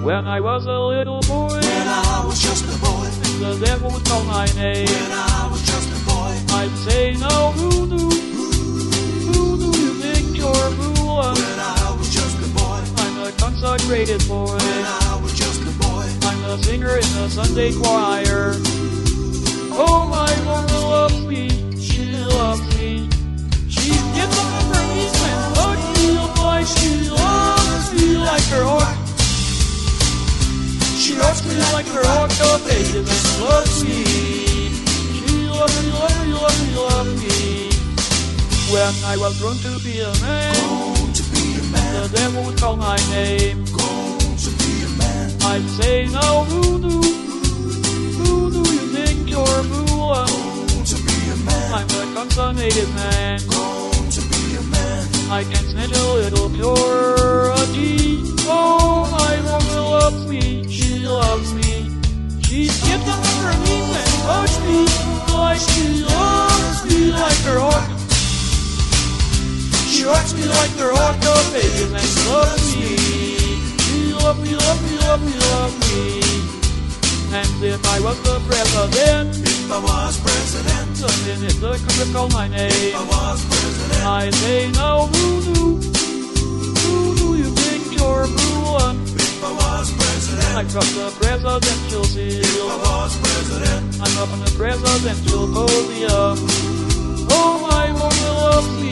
When I was a little boy, When I was just a boy, and the devil would call my name, when I was just a boy, I'd say, now who do you think you're fooling? when I was just a boy, I'm a consecrated boy. when I was just a boy, I'm a singer in the Sunday choir. Oh, my mama loves me, she loves me. She gets up on her knees and hugs me like she loves me like her heart. She loves me like her heart of ages and loves me. She loves me, loves me, loves me, loves me. When I was grown to be a man, grown to be a man, the devil would call my name. grown to be a man, I'd say, now who do you think you're fooling? grown to be a man, I'm a consummated man. grown to be a man, I can snatch a little purity. Oh, my woman loves me, she loves me. She skipped up on her knees and hugs me like she loves me like her heart. She hugs me like her heart of ages and loves me. She loves me, loves me, loves me, loves me. And if I was the president, if I was president, the minute the country called my name, if I was president, I say, now who do you think you're fooling? if I was president, I trust the presidential if seal. I was president, I'm up on the presidential podium. Oh, my woman loves me,